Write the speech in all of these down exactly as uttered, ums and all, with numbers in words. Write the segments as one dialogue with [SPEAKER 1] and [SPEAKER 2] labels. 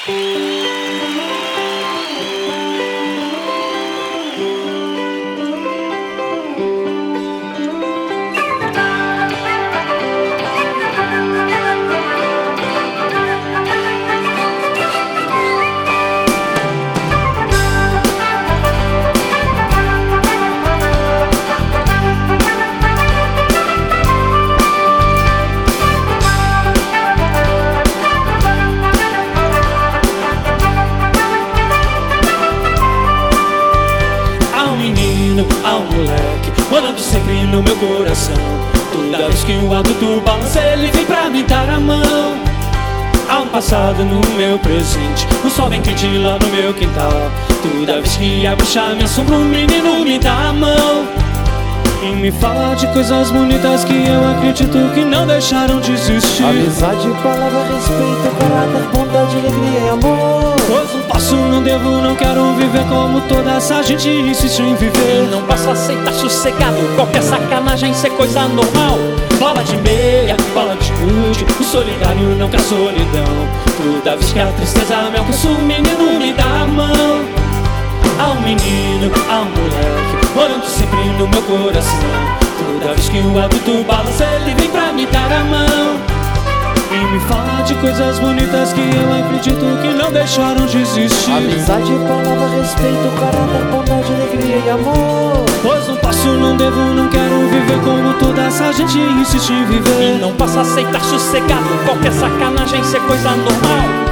[SPEAKER 1] Ao moleque, morando sempre no meu coração. Toda vez que o adulto balança, ele vem pra me dar a mão. Há um passado no meu presente, o sol vem quente lá no meu quintal. Toda vez que a bruxa me assombra, o menino me dá a mão e me fala de coisas bonitas que eu acredito que não deixaram de existir.
[SPEAKER 2] Amizade, palavra, respeito, caráter, bondade, alegria e amor.
[SPEAKER 1] Pois não posso, não devo, não quero viver como toda essa gente insiste em viver.
[SPEAKER 3] E não posso aceitar sossegado qualquer sacanagem ser coisa normal.
[SPEAKER 1] Bola de meia, bola de gude, o solidário não quer solidão. Toda vez que a tristeza me alcança, o menino me dá a mão. Ao menino, ao moleque, morando sempre no meu coração. Toda vez que o adulto balança, ele vem pra me dar a mão e me fala de coisas bonitas que eu acredito que não deixaram de existir.
[SPEAKER 2] Amizade, palavra, respeito, caráter, bondade, alegria e amor.
[SPEAKER 1] Pois não posso, não devo, não quero viver como toda essa gente insiste em viver.
[SPEAKER 3] E não posso aceitar sossegado qualquer sacanagem ser coisa normal.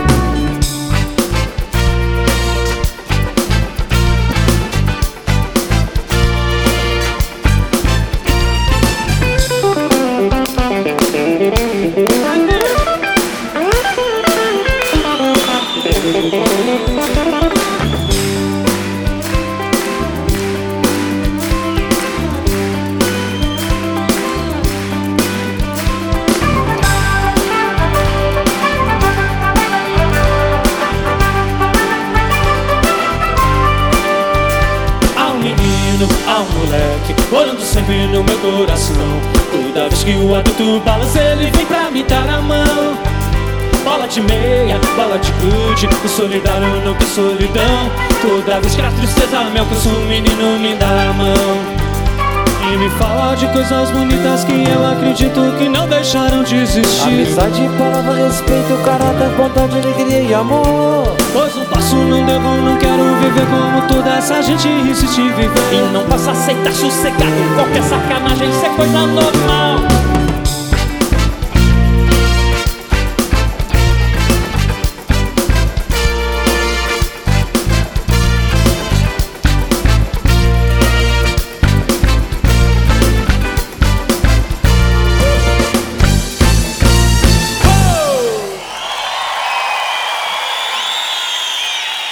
[SPEAKER 1] Ao moleque, morando sempre no meu coração. Toda vez que o adulto balança, ele vem pra me dar a mão. Bola de meia, bola de gude, o solidário não quer solidão. Toda vez que a tristeza me alcança, o menino me dá a mão e me fala de coisas bonitas que eu acredito que não deixaram de existir.
[SPEAKER 2] Amizade, palavra, respeito, caráter, bondade, alegria e amor.
[SPEAKER 1] Pois não posso, não devo, não quero viver como toda essa gente insiste em viver.
[SPEAKER 3] E não posso aceitar sossegado qualquer sacanagem ser coisa normal.